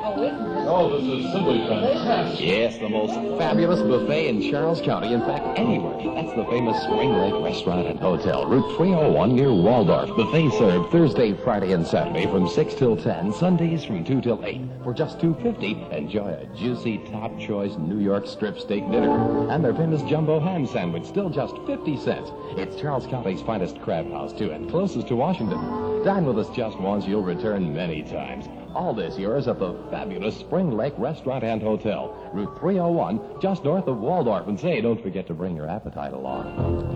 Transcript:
Oh, this is simply fantastic. Yes, the most fabulous buffet in Charles County. In fact, anywhere. That's the famous Spring Lake Restaurant and Hotel, Route 301 near Waldorf. Buffet served Thursday, Friday, and Saturday from 6 till 10, Sundays from 2 till 8. For just $2.50, enjoy a juicy, top-choice New York strip steak dinner. And their famous jumbo ham sandwich, still just 50 cents. It's Charles County's finest crab house, too, and closest to Washington. Dine with us just once, you'll return many times. All this yours at the fabulous Spring Lake Restaurant and Hotel, Route 301, just north of Waldorf. And say, don't forget to bring your appetite along.